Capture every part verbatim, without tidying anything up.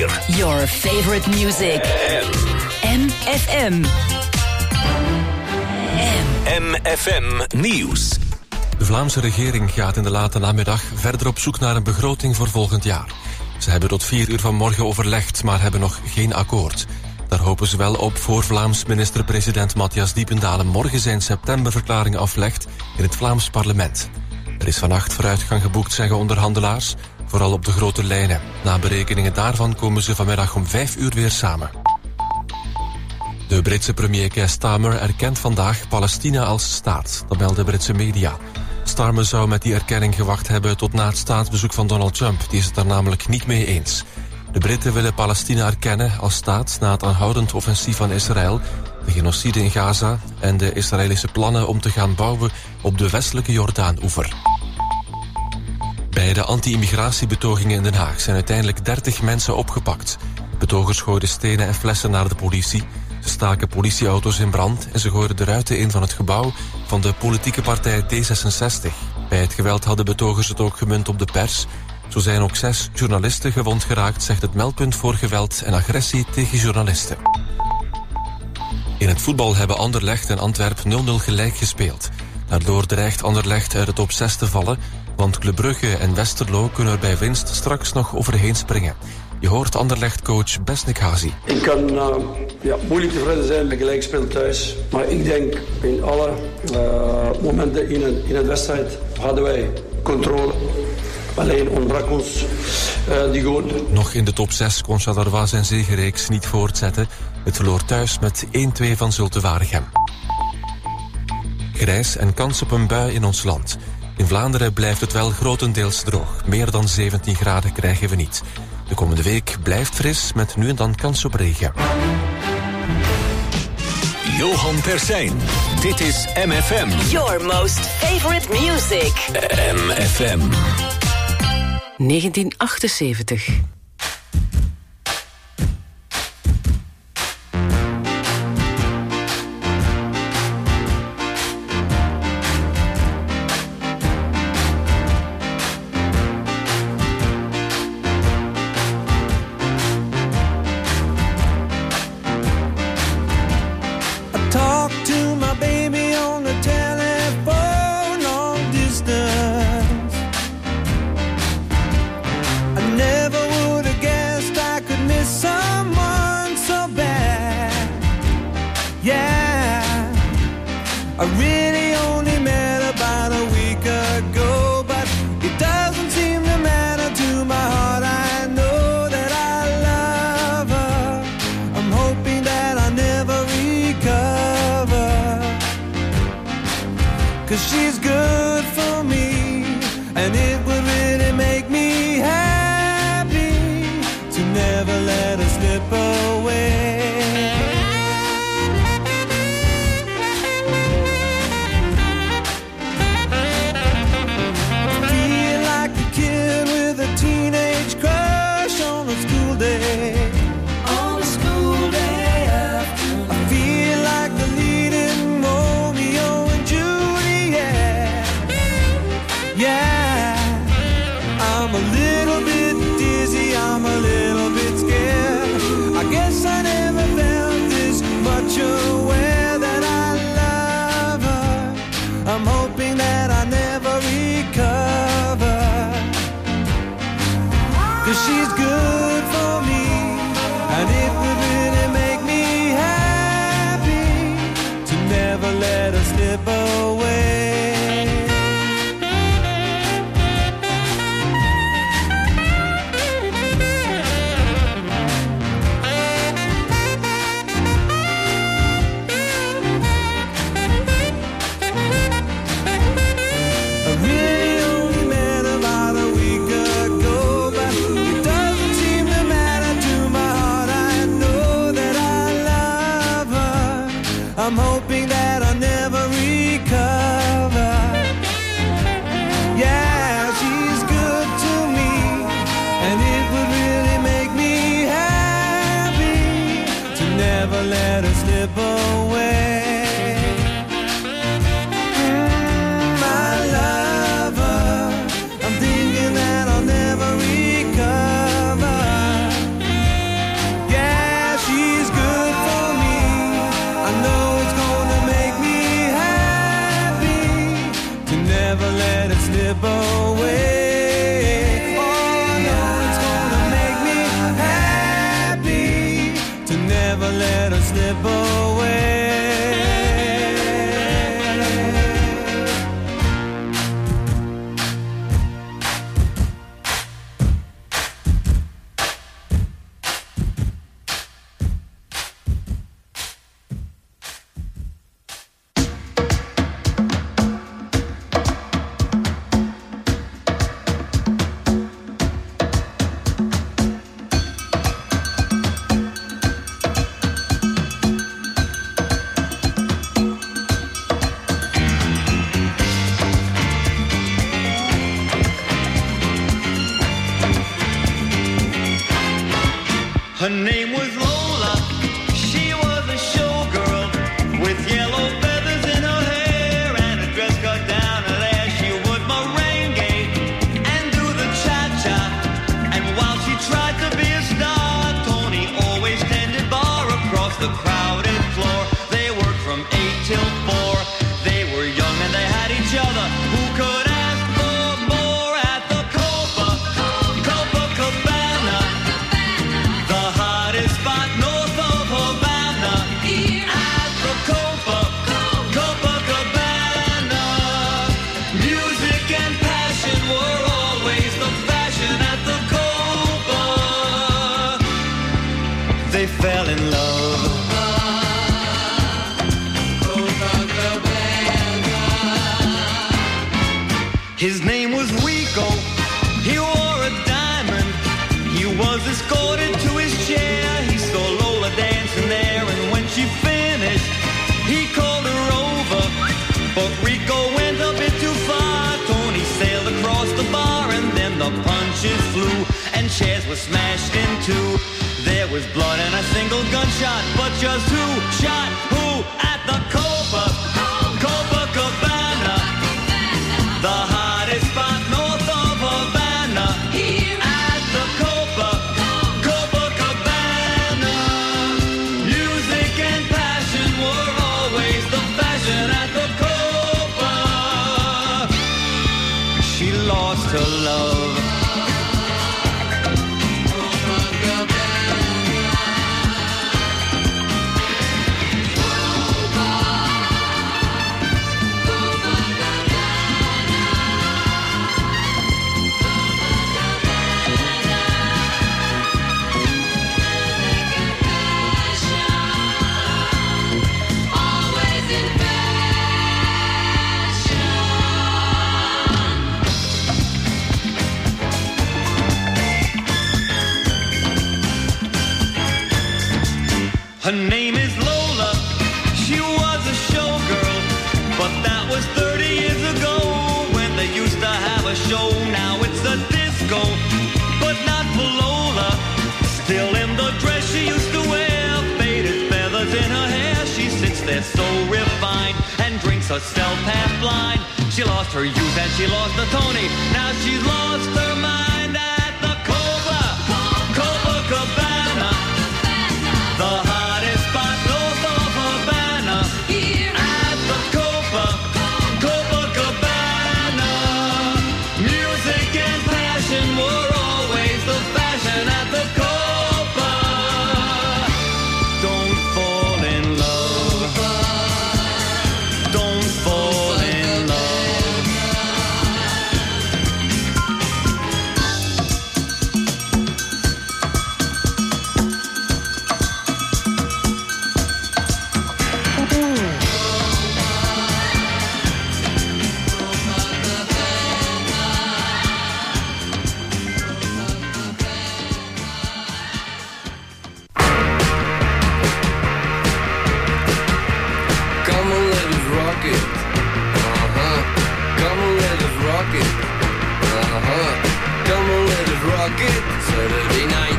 vier. Your favorite music. M F M. M F M Nieuws. De Vlaamse regering gaat in de late namiddag verder op zoek naar een begroting voor volgend jaar. Ze hebben tot vier uur vanmorgen overlegd, maar hebben nog geen akkoord. Daar hopen ze wel op voor Vlaams minister-president Matthias Diependalen morgen zijn septemberverklaring aflegt in het Vlaams parlement. Er is vannacht vooruitgang geboekt, zeggen onderhandelaars, vooral op de grote lijnen. Na berekeningen daarvan komen ze vanmiddag om vijf uur weer samen. De Britse premier Keir Starmer erkent vandaag Palestina als staat. Dat melden Britse media. Starmer zou met die erkenning gewacht hebben tot na het staatsbezoek van Donald Trump. Die is het daar namelijk niet mee eens. De Britten willen Palestina erkennen als staat na het aanhoudend offensief van Israël, de genocide in Gaza en de Israëlische plannen om te gaan bouwen op de westelijke Jordaan-oever. Bij de anti-immigratiebetogingen in Den Haag zijn uiteindelijk dertig mensen opgepakt. Betogers gooiden stenen en flessen naar de politie. Ze staken politieauto's in brand en ze gooiden de ruiten in van het gebouw van de politieke partij D zesenzestig. Bij het geweld hadden betogers het ook gemunt op de pers. Zo zijn ook zes journalisten gewond geraakt, zegt het meldpunt voor geweld en agressie tegen journalisten. In het voetbal hebben Anderlecht en Antwerp nul nul gelijk gespeeld. Daardoor dreigt Anderlecht uit de top zes te vallen, want Club Brugge en Westerlo kunnen er bij winst straks nog overheen springen. Je hoort Anderlecht-coach Besnik Hazi. Ik kan uh, ja, moeilijk tevreden zijn met gelijkspel thuis. Maar ik denk in alle uh, momenten in een, in een wedstrijd hadden wij controle. Alleen ontbrak ons uh, die goal. Nog in de top zes kon Charleroi zijn zegenreeks niet voortzetten. Het verloor thuis met één twee van Zulte Waregem. Grijs en kans op een bui in ons land. In Vlaanderen blijft het wel grotendeels droog. Meer dan zeventien graden krijgen we niet. De komende week blijft fris met nu en dan kans op regen. Johan Persijn. Dit is M F M. Your most favorite music. M F M. negentien achtenzeventig. Really only met about a week ago, but it doesn't never let it slip away. Oh, I know it's gonna make me happy to never let it slip away. Her name was Lola, she was a showgirl with yellow feathers in her hair and a dress cut down her there. She would merengue and do the cha-cha, and while she tried to be a star, Tony always tended bar across the crowded floor. They worked from eight till four, they were young and they had each other. Who could ask for more at the Copa, Copacabana, the hottest spot north of Havana, at the Copa, Copacabana. Music and passion were always the fashion at the Copa. They fell in love. His name was Rico, he wore a diamond. He was escorted to his chair. He saw Lola dancing there, and when she finished, he called her over. But Rico went a bit too far. Tony sailed across the bar, and then the punches flew, and chairs were smashed in two. There was blood and a single gunshot, but just who shot who at the Copa, Copacabana, the hottest spot north of Havana, at the Copa, Copacabana. Music and passion were always the fashion at the Copa. She lost her love. Her name is Lola, she was a showgirl, but that was thirty years ago when they used to have a show. Now it's a disco, but not for Lola. Still in the dress she used to wear, faded feathers in her hair. She sits there so refined and drinks herself half blind. She lost her youth and she lost the Tony. Now she's lost her mind at the Copa, Copacabana, the hottest spot north of Havana, at the Copa, Copacabana. Music and passion were always the fashion at the Copa. Don't fall in love. Don't fall in love. Come on, let us rock it. Uh-huh. Come on, let us rock it. Uh-huh. Come on, let us rock it. Saturday night.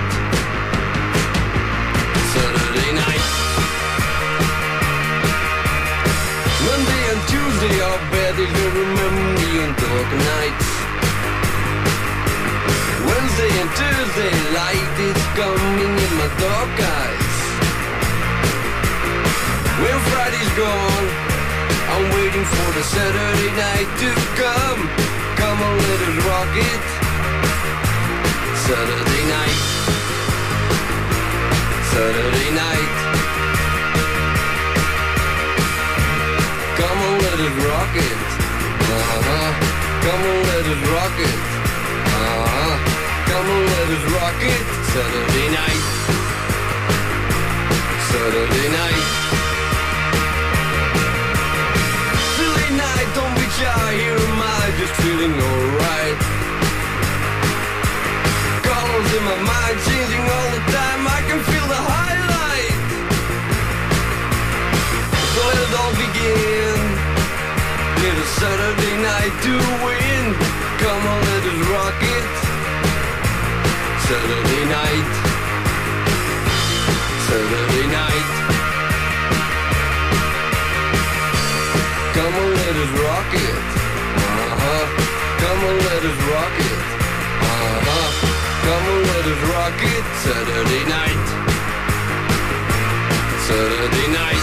Saturday night. Monday and Tuesday are bad. You'll remember me on dark nights. Wednesday and Thursday light is coming in my dark eyes. When Friday's gone, I'm waiting for the Saturday night to come. rocket. Saturday night. Saturday night. Come on, let us rock it. Uh-huh. Come on, let us rock it. Uh-huh. Come on, let us rock it. Saturday night. Saturday night. Silly night, don't be shy. Here am I, just feeling alright. Colors in my mind changing all the time. I can feel the highlight. So let it all begin. It's a Saturday night to win. Come on, let us rock it. Saturday night. Saturday night. Come on, let us rock it. Uh-huh. Come on, let us rock it. Uh-huh. Come on, let us rock it. Saturday night. Saturday night.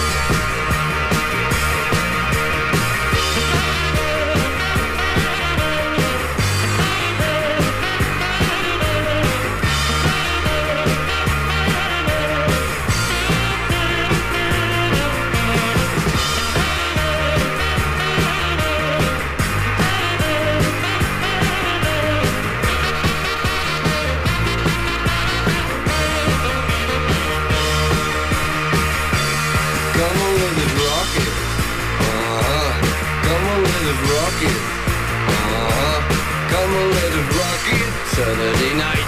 Saturday night.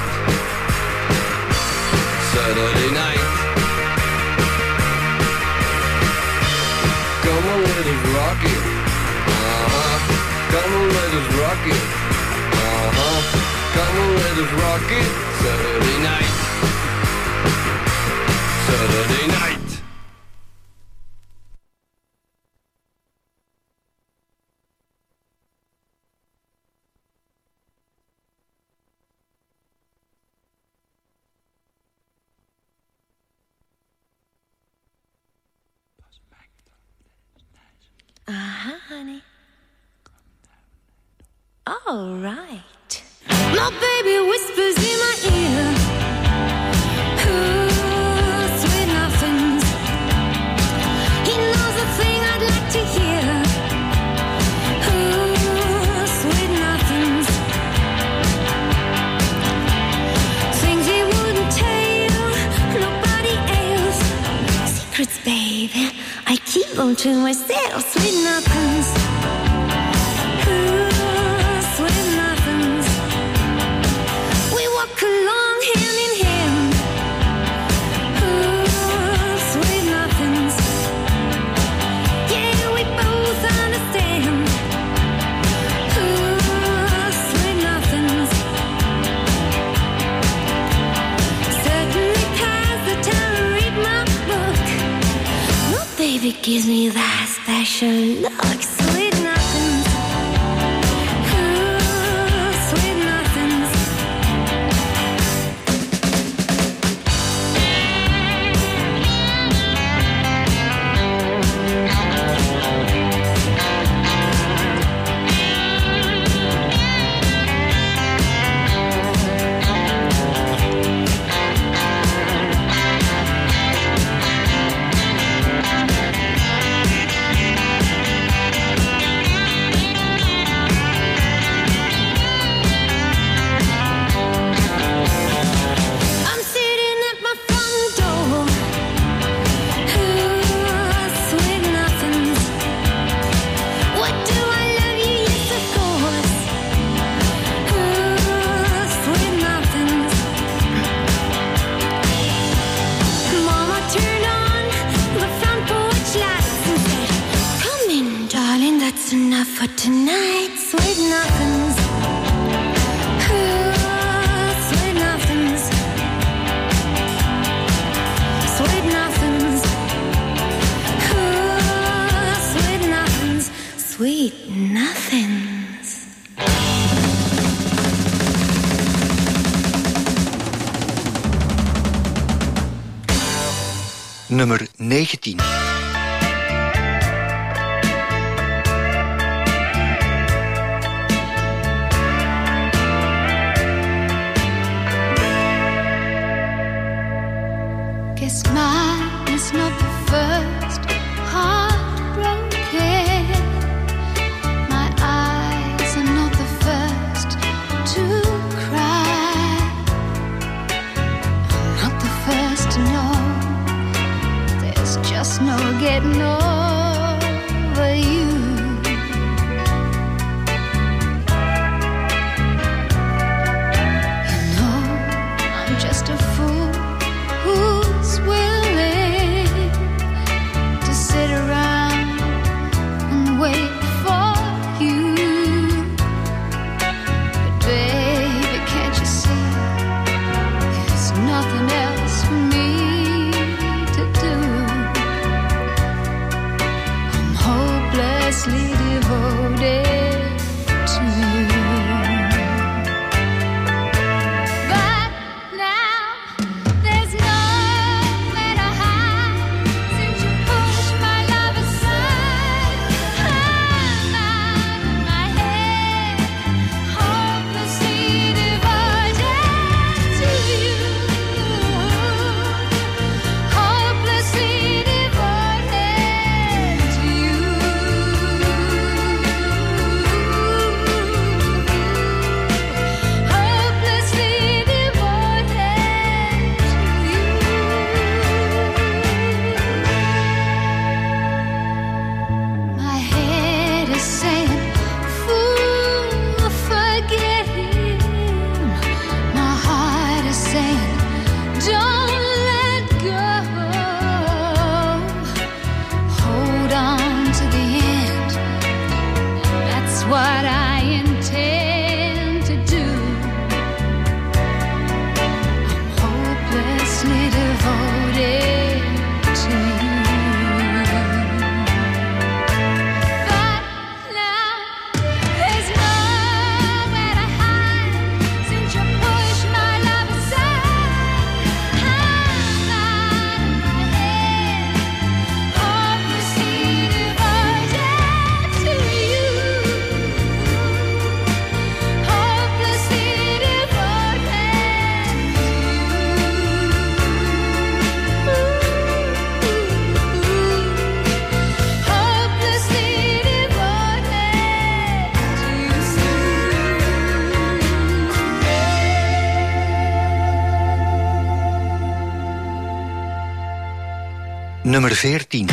Saturday night. Come on, let us rock it. Uh-huh. Come on, let us rock it. Uh-huh. Come on, let us rock it. Saturday night. Saturday night. Uh-huh, honey. All right. My baby whispers in my ear. Ooh, sweet nothings. He knows the thing I'd like to hear. Ooh, sweet nothings. Things he wouldn't tell nobody else. Secrets, baby, I keep them to myself. Sweet nothings. Ooh, sweet nothings. We walk along hand in hand. Ooh, sweet nothings. Yeah, we both understand. Ooh, sweet nothings. Certainly past the time to read my book. No, baby gives me that special look. Sweet nothings. Ooh, sweet nothings. I'm sitting at my front door. Ooh, sweet nothings. What do I love you? Yes, of course. Ooh, sweet nothings. Mama turned on the front porch lights and said, "Come in, darling, that's enough for tonight." Sweet nothings. Ooh, sweet nothings. Sweet nothings. Ooh, sweet nothings. Sweet nothings. Nummer negentien. nummer veertien.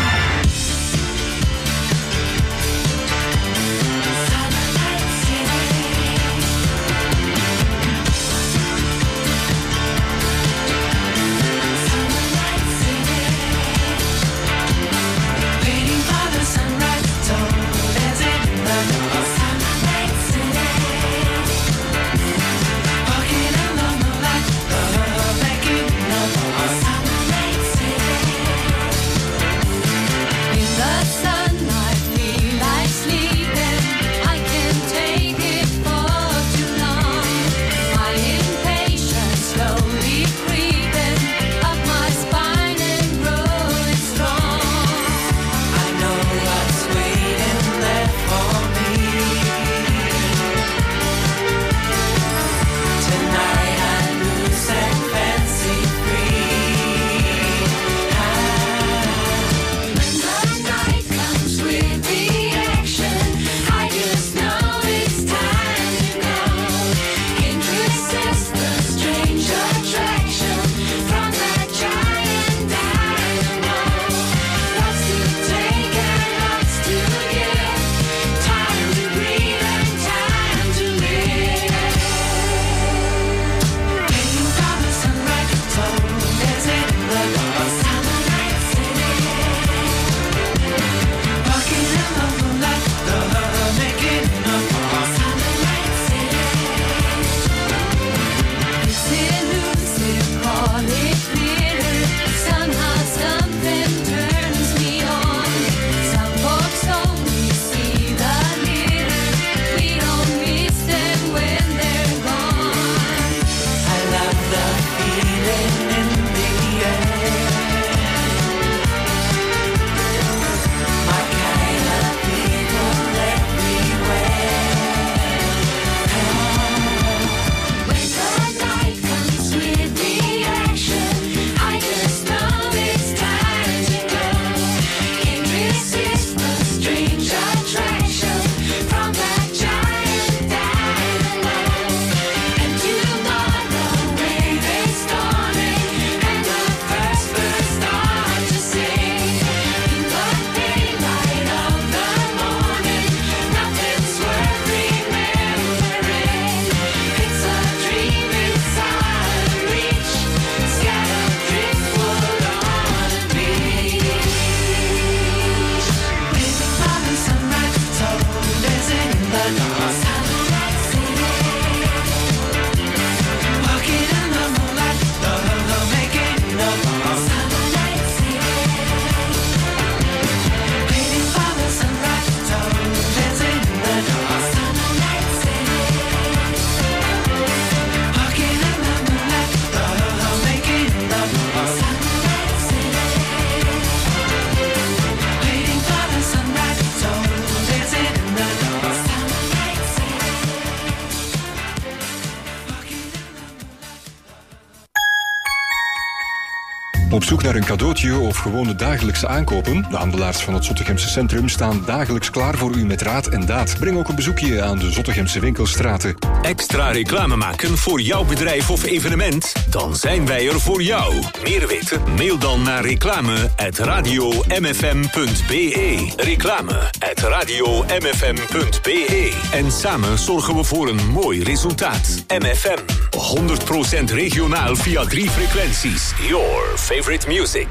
Op zoek naar een cadeautje of gewoon de dagelijkse aankopen? De handelaars van het Zottegemse Centrum staan dagelijks klaar voor u met raad en daad. Breng ook een bezoekje aan de Zottegemse winkelstraten. Extra reclame maken voor jouw bedrijf of evenement? Dan zijn wij er voor jou. Meer weten? Mail dan naar reclame at radio m f m punt b e. Reclame at radio m f m punt b e. En samen zorgen we voor een mooi resultaat. M F M, honderd procent regionaal via drie frequenties. Your favorite music.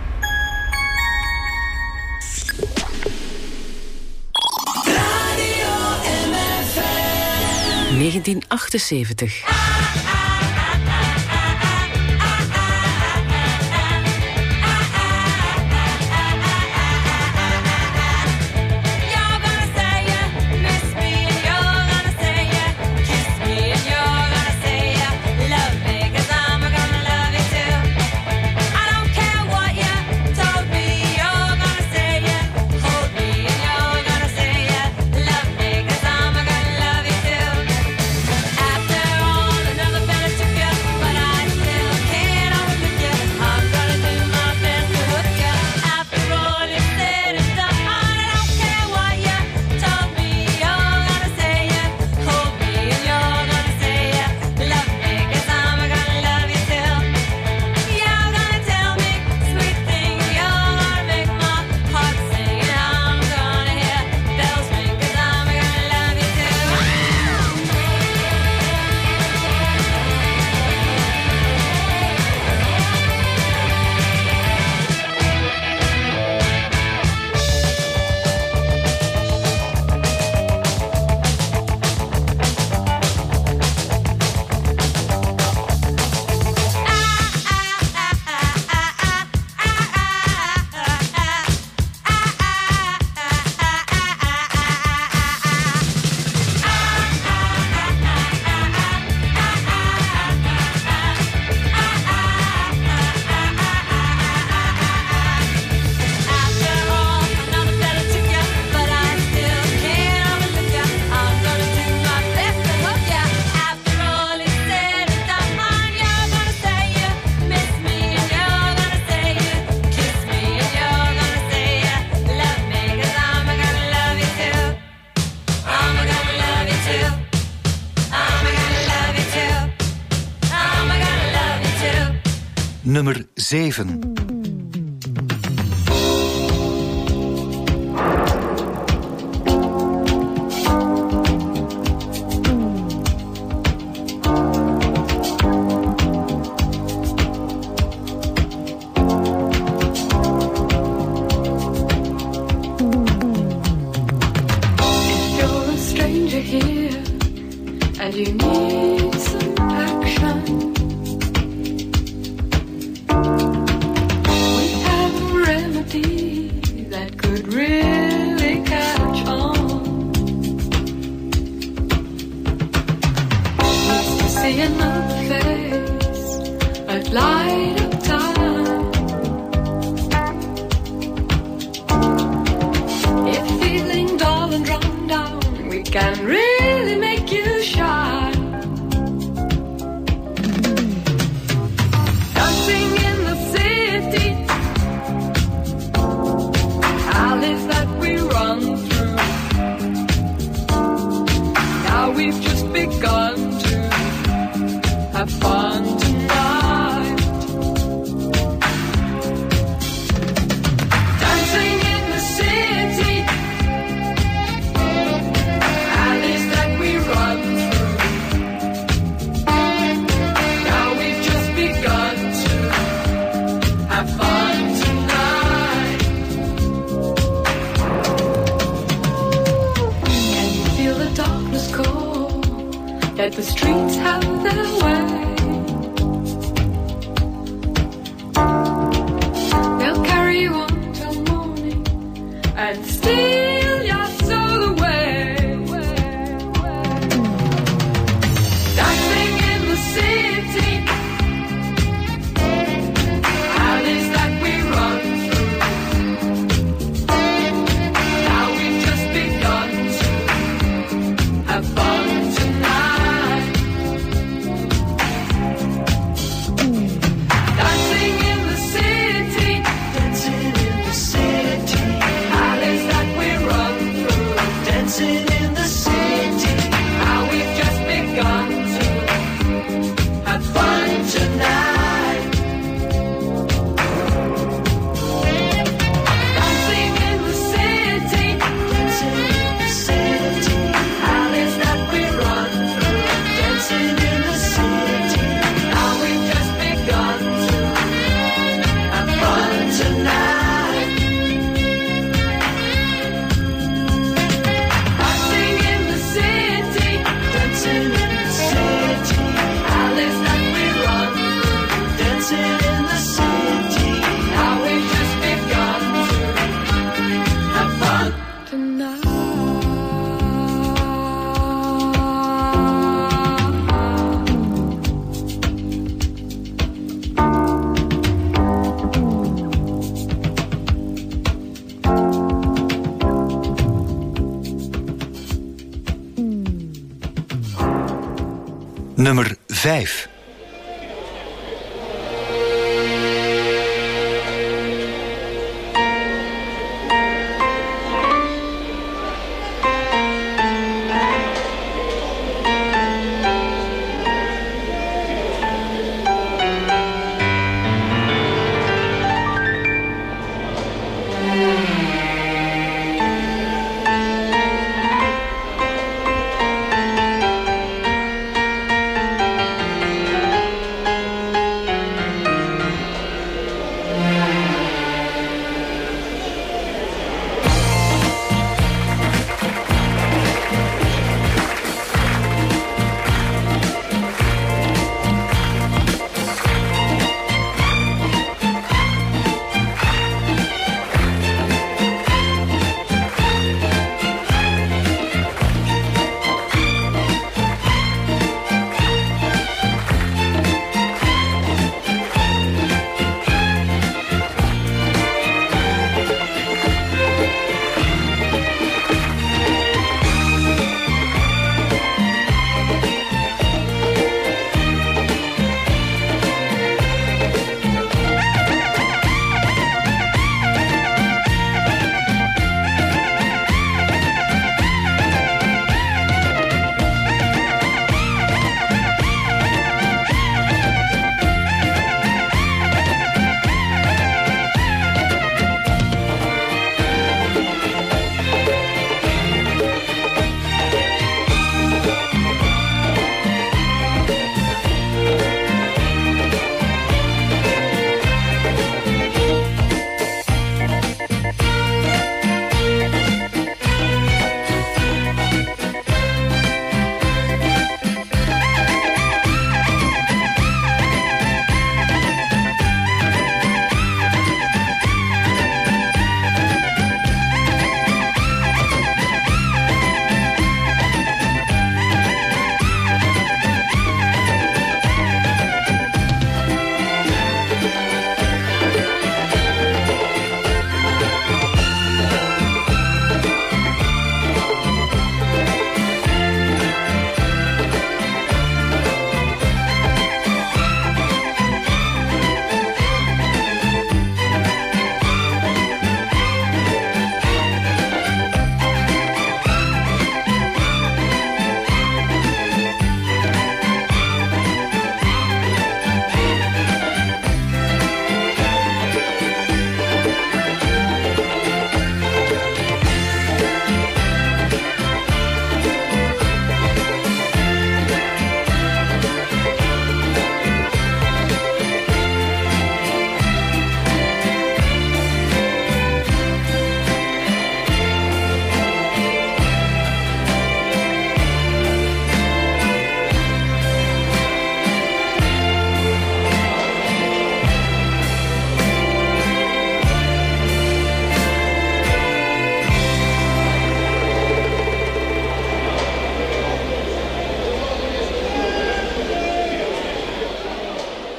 negentien achtenzeventig. After all, another Nummer zeven. Nummer vijf.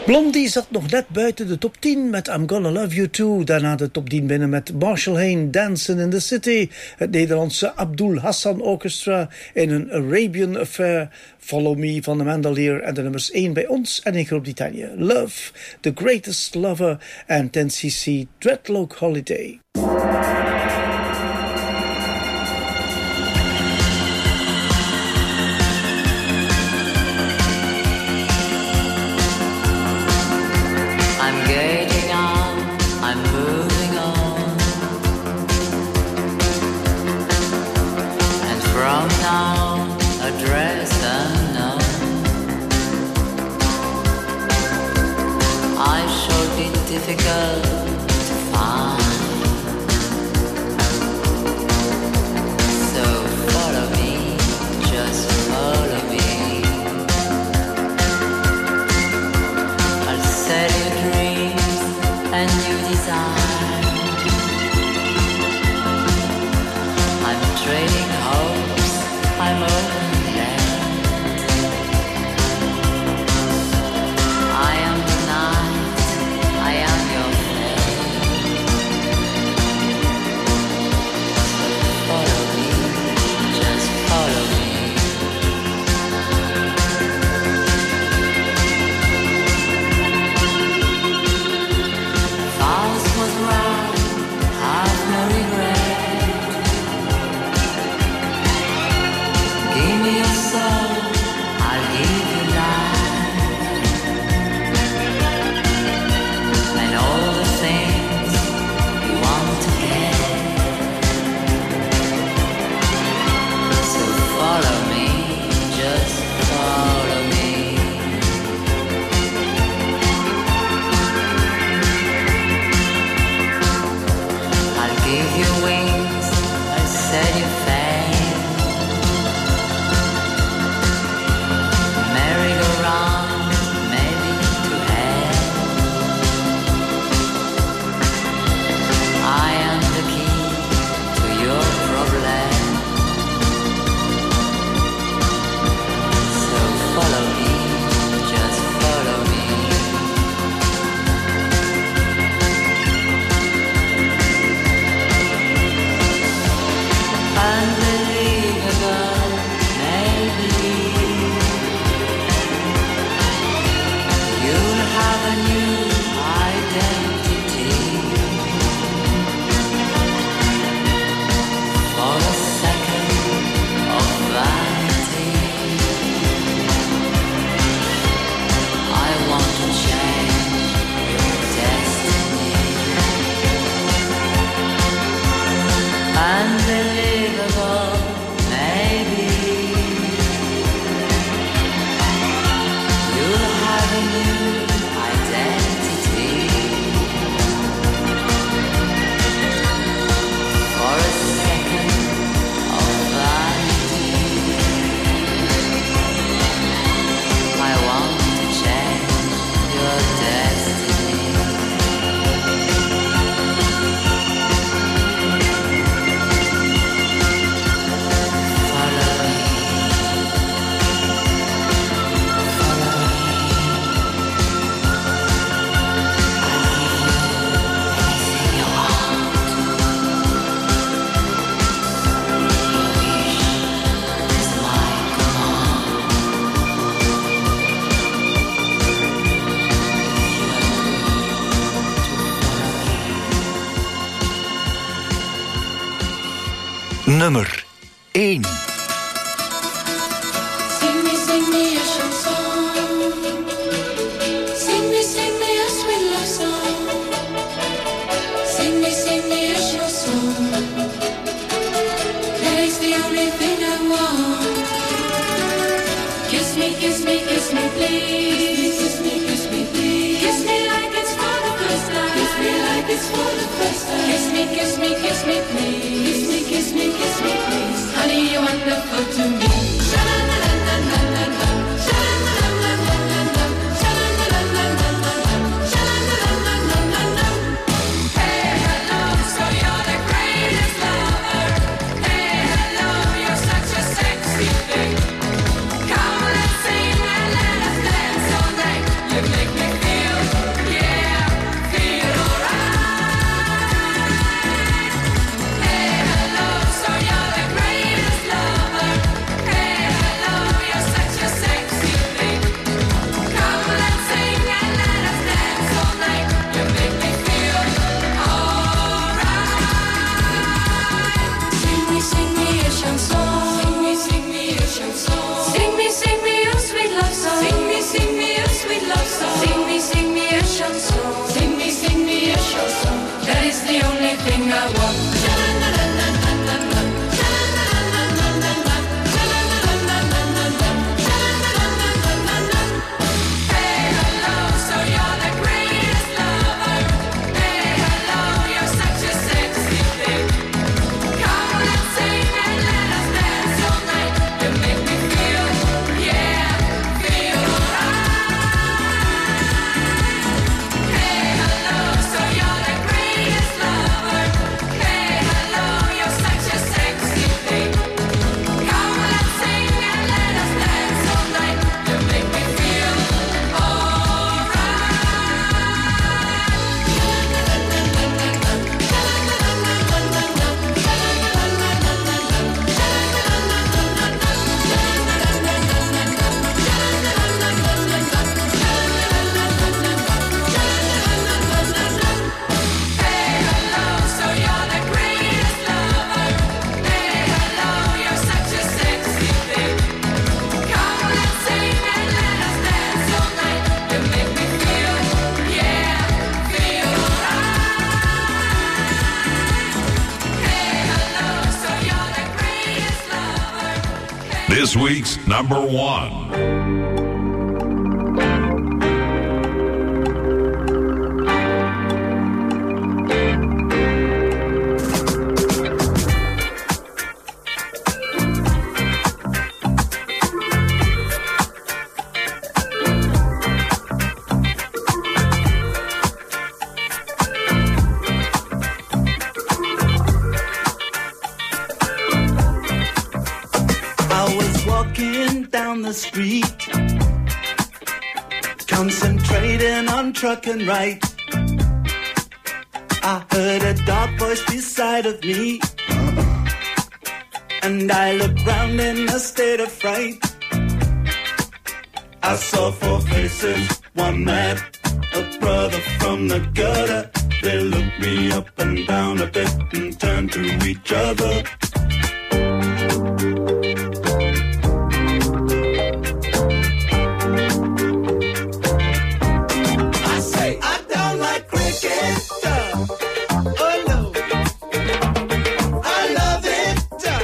Blondie zat nog net buiten de top tien met I'm Gonna Love You Too. Daarna de top tien binnen met Marshall Hain, Dancing in the City. Het Nederlandse Abdul Hassan Orchestra in een Arabian Affair. Follow Me van de Mandelier en de nummers één bij ons en in Groot-Brittannië. Love, The Greatest Lover en ten cc Dreadlock Holiday. Difficult to find, so follow me, just follow me. I'll set your dreams and your desire. I'm trading hopes, I'm open land. I am the night, I am your friend. Follow me, just follow me. Fast was right, have no regret. Give me your soul, I'll give you life. And all the things you want to get. So follow me, just follow me. I'll give you wings, I'll set you free. Merry-go-round, maybe to hell. I am the key to your problem. So follow me, just follow me. Unbelievable, maybe. You'll have a new identity. For a second of vanity, I want to change your destiny. Unbelievable, maybe. You'll have a new identity. For a second of vanity, I want to change your destiny. Follow me, follow me. I'll give you anything you want. Your wish is my command. Nummer één. Sing me, sing me a chanson. Sing me, sing me a sweet love song. Sing me, sing me a chanson. That is the only thing I want. Kiss me, kiss me, kiss me, please. Kiss me, kiss me, please. Kiss me like it's for the first time. Kiss me like it's for the first time. Kiss me, kiss me, kiss me, please. Kiss me, kiss me, kiss me, please. Honey, you're wonderful to me. Sha-la-la-la-la-la-la. Sha-la-la-la-la-la-la. Sha-la-la-la-la-la-la. Sha-la-la-la-la-la-la. Hey, hello, so you're the greatest lover. Hey, hello, you're such a sexy thing. Come, let's sing everything I want. Hey, hello, so you're the greatest lover. Hey, hello, you're such a sexy thing. Come, let's sing and let us dance all night. You make me feel, yeah, feel alright. Hey, hello, so you're the greatest lover. Hey, hello, you're such a sexy thing. Come, let's sing and let us dance all night. You make me feel Hey, hello, so you're the greatest lover. Hey, hello, you're such a sexy thing. Come, let's sing and let us dance all night. You make me feel, yeah, feel alright. Hey, hello, so you're the greatest lover. This week's number one. I was walking down the street, concentrating on trucking right. I heard a dark voice beside of me, and I looked round in a state of fright. I saw four faces, one man, a brother from the gutter. They looked me up and down a bit and turned to each other. I say, I don't like cricket. uh, Oh no, I love it. uh,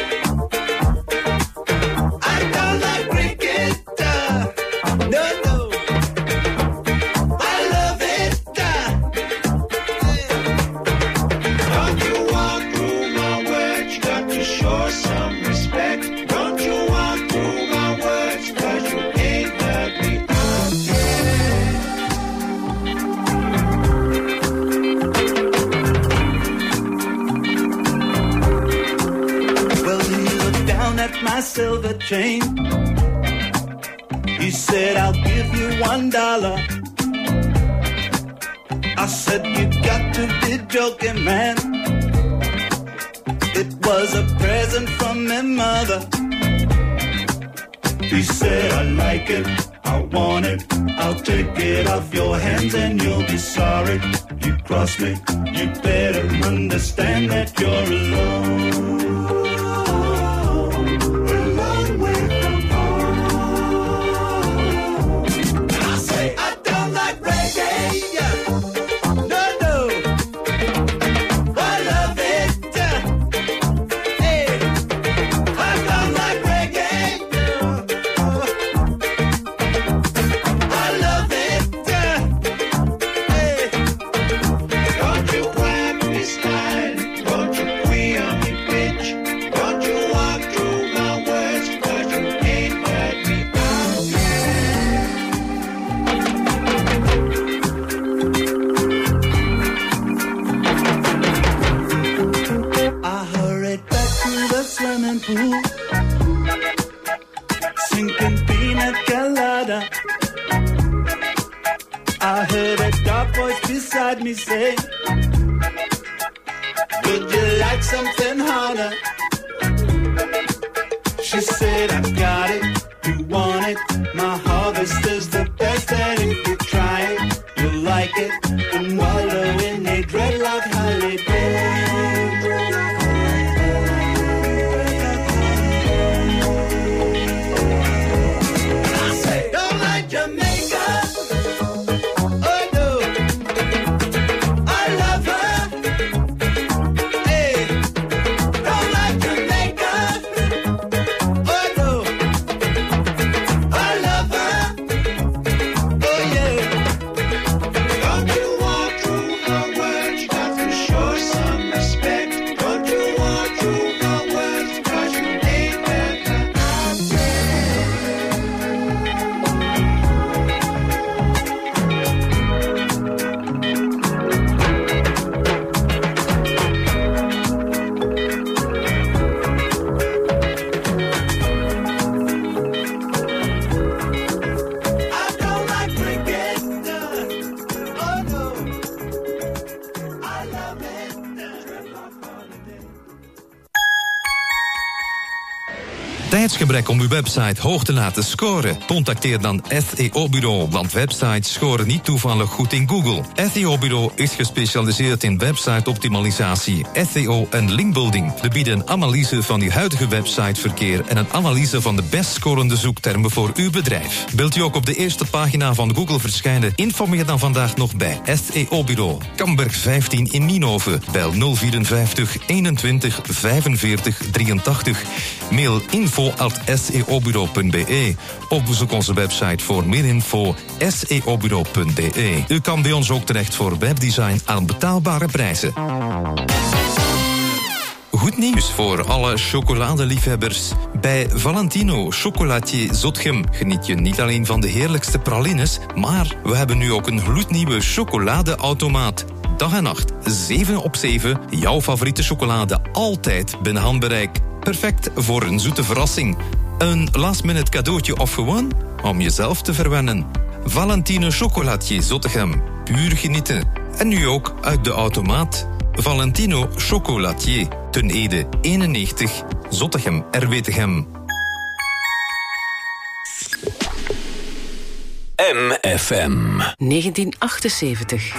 I don't like cricket. uh, No, no, I love it. uh, Don't you walk through my words, you got to show some respect. Don't you walk through my words, cause you ain't heard me out yet. Well, he looked down at my silver chain. He said, I'll give you one dollar. I said, you got to be joking, man. It was a present from my mother. He said, I like it, I want it. I'll take it off your hands and you'll be sorry. You cross me, you better understand that you're alone. A long way from home. I say, I don't like reggae. No, no, I love it. Hey, I don't like reggae. I love it. Hey, don't you whack me style, don't you queer me bitch, don't you walk through my words, cause you ain't heard me out yet. I hurried back to the swimming pool, sinking pina colada. I heard a dark voice beside me say, would you like something harder? She said, I got it, you want it. My harvest is the best, and if you try it, you'll like it. And wallow in a dreadlock holiday. I say, don't like Jamaica. Oh no, I love her. tijdsgebrek om uw website hoog te laten scoren? Contacteer dan S E O-bureau, want websites scoren niet toevallig goed in Google. S E O-bureau is gespecialiseerd in website-optimalisatie, S E O en linkbuilding. We bieden een analyse van uw huidige websiteverkeer en een analyse van de best scorende zoektermen voor uw bedrijf. Wilt u ook op de eerste pagina van Google verschijnen? Informeer dan vandaag nog bij S E O-bureau. Kamberg vijftien in Nienhoven. Bel nul vierenvijftig eenentwintig vijfenveertig drieëntachtig. Mail info at s e o bureau punt b e. Of bezoek onze website voor meer info s e o bureau punt b e. U kan bij ons ook terecht voor webdesign aan betaalbare prijzen. Goed nieuws voor alle chocoladeliefhebbers. Bij Valentino Chocolatier Zotgem geniet je niet alleen van de heerlijkste pralines, maar we hebben nu ook een gloednieuwe chocoladeautomaat. Dag en nacht, zeven op zeven, jouw favoriete chocolade altijd binnen handbereik. Perfect voor een zoete verrassing. Een last-minute cadeautje of gewoon om jezelf te verwennen. Valentino Chocolatier Zottegem, puur genieten. En nu ook uit de automaat. Valentino Chocolatier, Ten Ede eenennegentig, Zottegem, R W Tegem. M F M negentien achtenzeventig.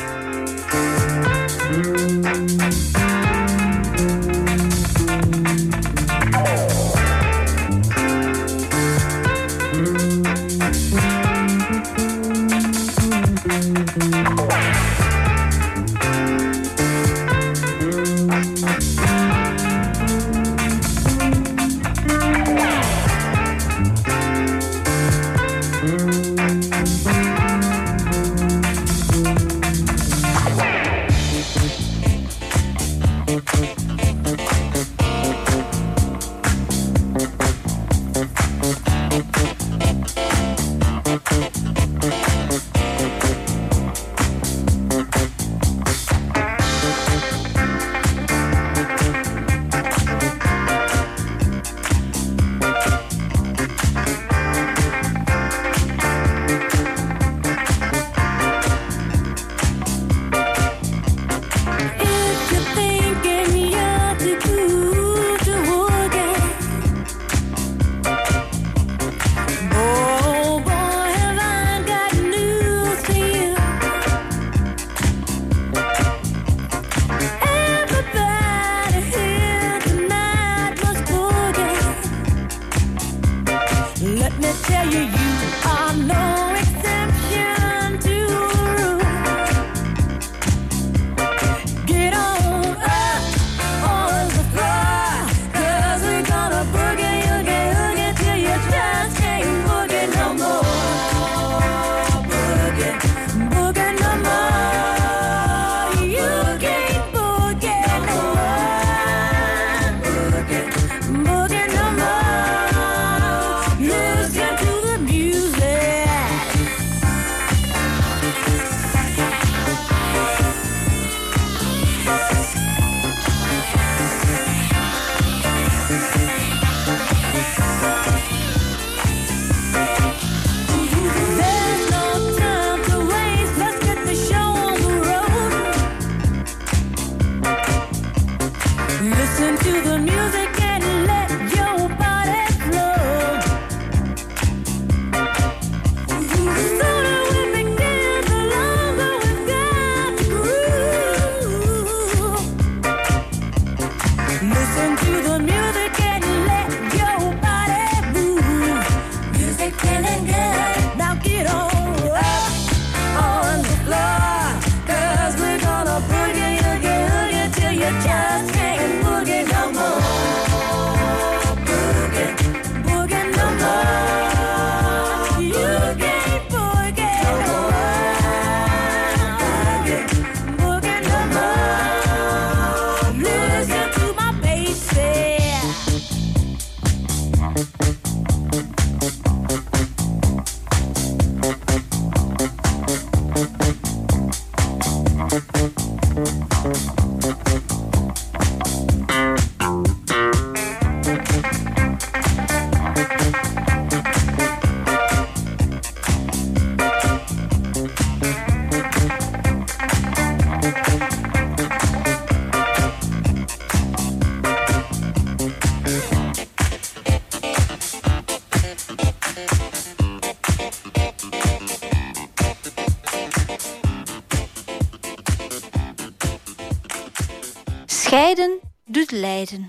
Scheiden doet lijden.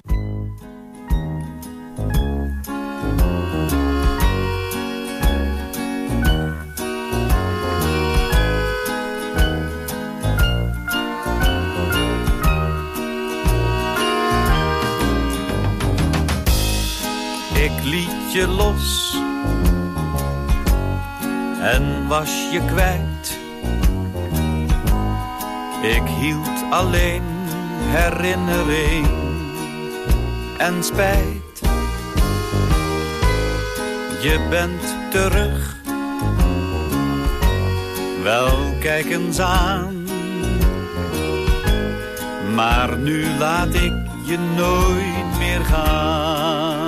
Ik liet je los en was je kwijt. Ik hield alleen herinnering en spijt. Je bent terug, wel kijk eens aan. Maar nu laat ik je nooit meer gaan.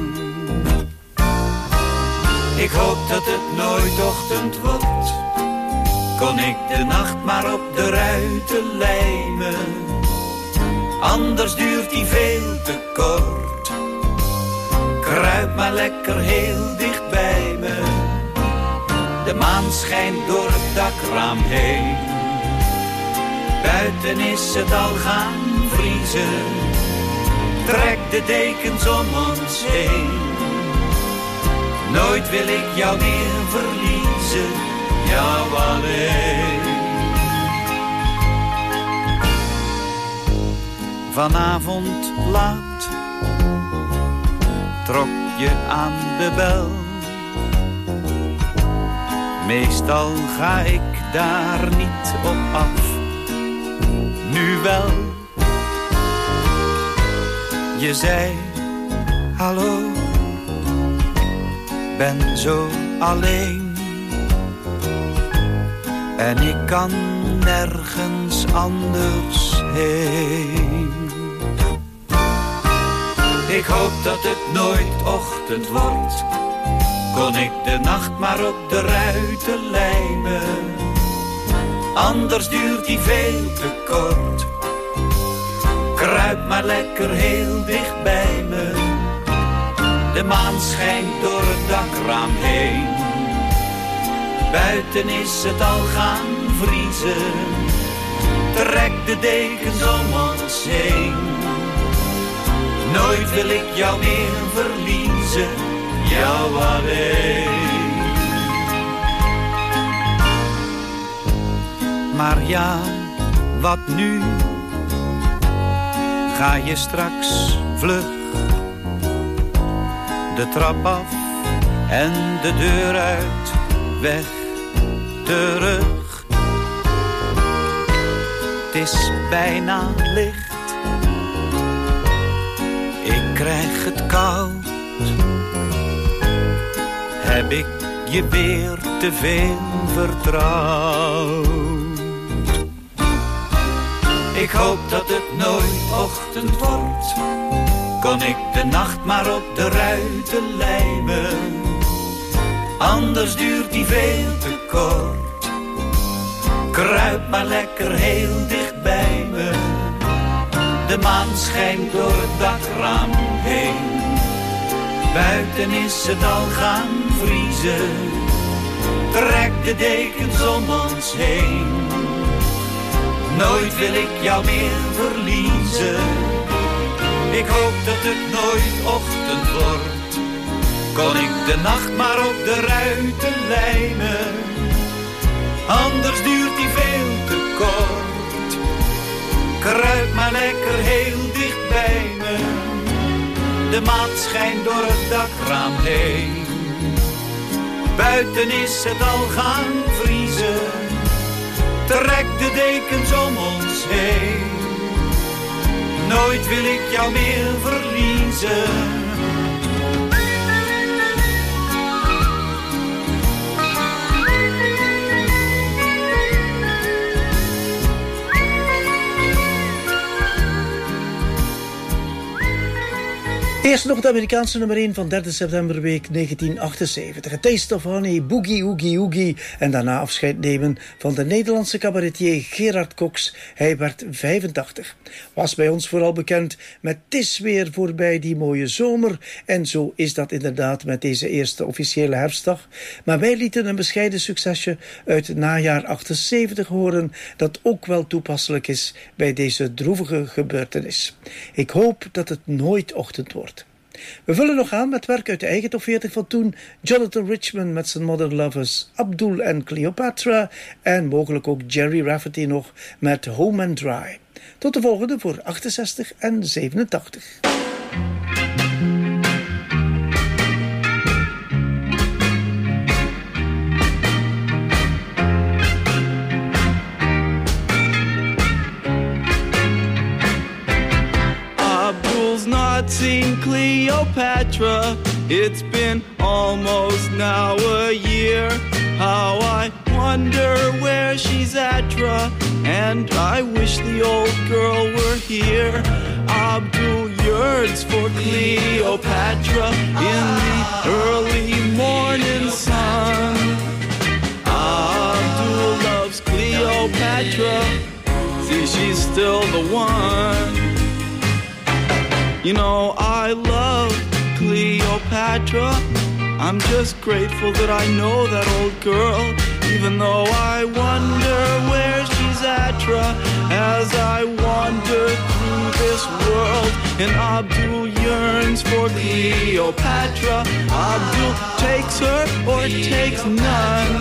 Ik hoop dat het nooit ochtend wordt. Kon ik de nacht maar op de ruiten lijmen. Anders duurt die veel te kort. Kruip maar lekker heel dicht bij me. De maan schijnt door het dakraam heen. Buiten is het al gaan vriezen. Trek de dekens om ons heen. Nooit wil ik jou meer verliezen, jou alleen. Vanavond laat trok je aan de bel. Meestal ga ik daar niet op af, nu wel. Je zei hallo, ben zo alleen. En ik kan nergens anders heen. Ik hoop dat het nooit ochtend wordt. Kon ik de nacht maar op de ruiten lijmen. Anders duurt die veel te kort. Kruip maar lekker heel dicht bij me. De maan schijnt door het dakraam heen. Buiten is het al gaan vriezen. Trek de dekens om ons heen. Nooit wil ik jou meer verliezen, jou alleen. Maar ja, wat nu? Ga je straks vlug de trap af en de deur uit, weg, terug. Het is bijna licht, ik krijg het koud. Heb ik je weer te veel vertrouwd? Ik hoop dat het nooit ochtend wordt. Kon ik de nacht maar op de ruiten lijmen. Anders duurt die veel te kort. Kruip maar lekker heel dicht bij me. De maan schijnt door het dakraam heen. Buiten is het al gaan vriezen. Trek de dekens om ons heen. Nooit wil ik jou meer verliezen. Ik hoop dat het nooit ochtend wordt. Kon ik de nacht maar op de ruiten lijmen. Anders duurt die veel te kort. Kruip maar lekker heel dicht bij me. De maan schijnt door het dakraam heen. Buiten is het al gaan vriezen. Trek de dekens om ons heen. Nooit wil ik jou meer verliezen. Eerst nog de Amerikaanse nummer één van derde septemberweek negentien achtenzeventig. A Taste of Honey, Boogie Oogie Oogie. En daarna afscheid nemen van de Nederlandse cabaretier Gerard Cox. Hij werd vijfentachtig. Was bij ons vooral bekend met "'Tis weer voorbij die mooie zomer." En zo is dat inderdaad met deze eerste officiële herfstdag. Maar wij lieten een bescheiden succesje uit het najaar achtenzeventig horen, dat ook wel toepasselijk is bij deze droevige gebeurtenis. Ik hoop dat het nooit ochtend wordt. We vullen nog aan met werk uit de eigen top veertig van toen. Jonathan Richman met zijn Modern Lovers, Abdul en Cleopatra en mogelijk ook Jerry Rafferty nog met Home and Dry. Tot de volgende voor achtenzestig en zevenentachtig. Not seen Cleopatra. It's been almost now a year. How I wonder where she's at, and I wish the old girl were here. Abdul yearns for Cleopatra in the early morning sun. Abdul loves Cleopatra. See, she's still the one. You know, I love Cleopatra. I'm just grateful that I know that old girl, even though I wonder where she's at, as I wander through this world. And Abdul yearns for Cleopatra. Abdul takes her or takes none.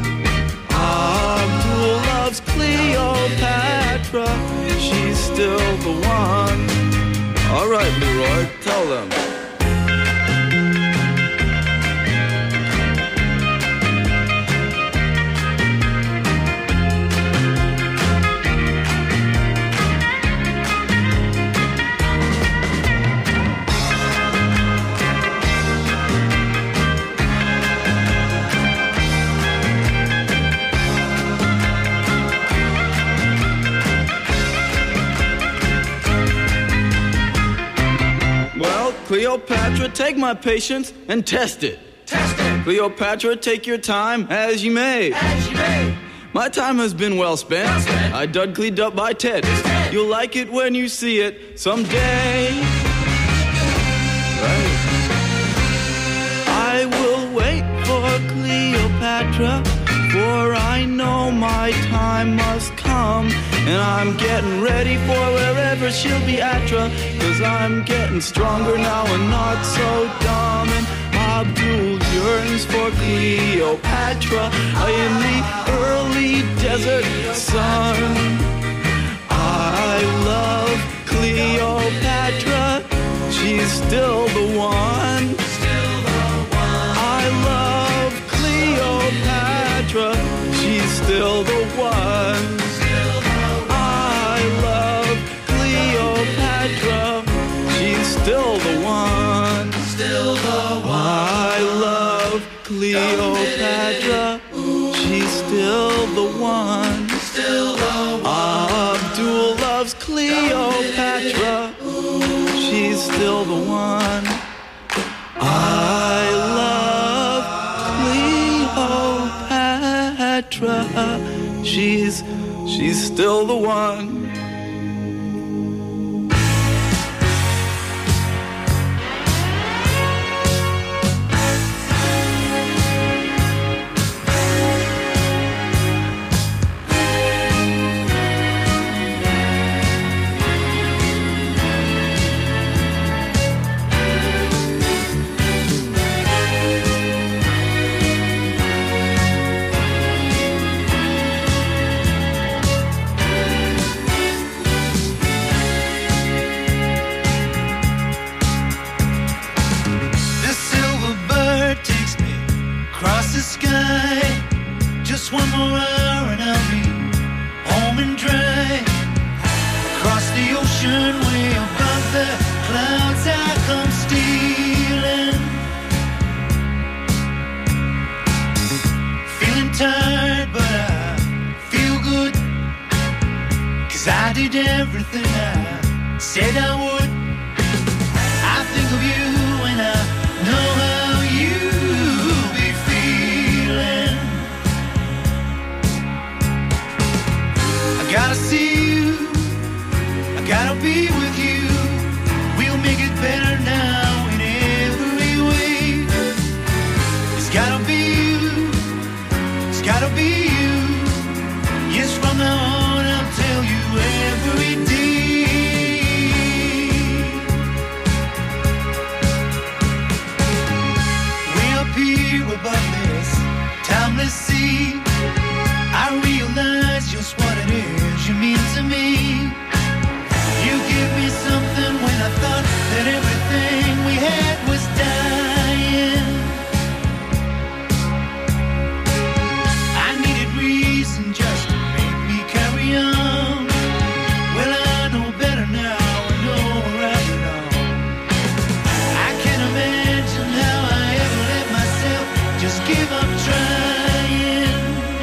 Abdul loves Cleopatra. She's still the one. All right, Leroy, tell them. Cleopatra, take my patience and test it. Test it. Cleopatra, take your time as you may. As you may. My time has been well spent. Well spent. I dug cleaned up by Ted. Ted. You'll like it when you see it someday. Right. I will wait for Cleopatra, for I know my time must come. And I'm getting ready for wherever she'll be at, cause I'm getting stronger now and not so dumb. And Abdul yearns for Cleopatra in the early desert sun. I love Cleopatra, she's still the one. I love Cleopatra, she's still the one. Still the one, still the one. I love Cleopatra. She's still the one, still the one. Abdul loves Cleopatra. She's still the one. I love Cleopatra. She's she's still the one. One more hour and I'll be home and dry. Across the ocean, way above the clouds, I come stealing. Feeling tired, but I feel good, cause I did everything I said I would. I think of you gotta see you, I gotta be with you. We'll make it better now in every way. It's gotta be you, it's gotta be you. Yes, from now on I'll tell you every day. Way up here above this timeless sea, I realize just what it is you mean to me. You give me something when I thought that everything we had was dying. I needed reason just to make me carry on. Well, I know better now, I know where I belong. I can't imagine how I ever let myself just give up trying.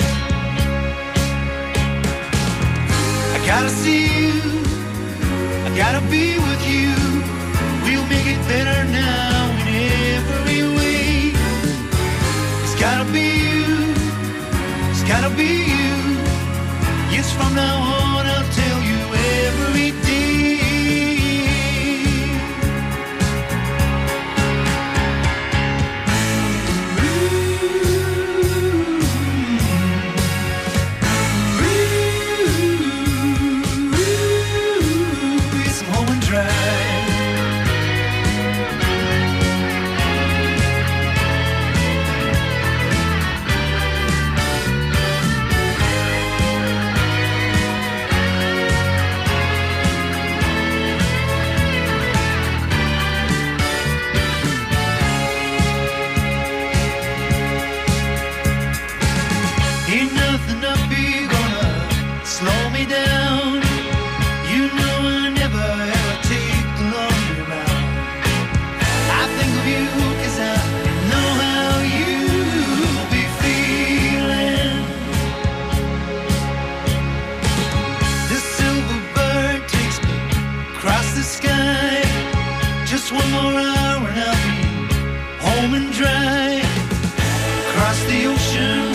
I gotta see you, I gotta be with you. We'll make it better now in every way. It's gotta be you, it's gotta be you. Yes, from now on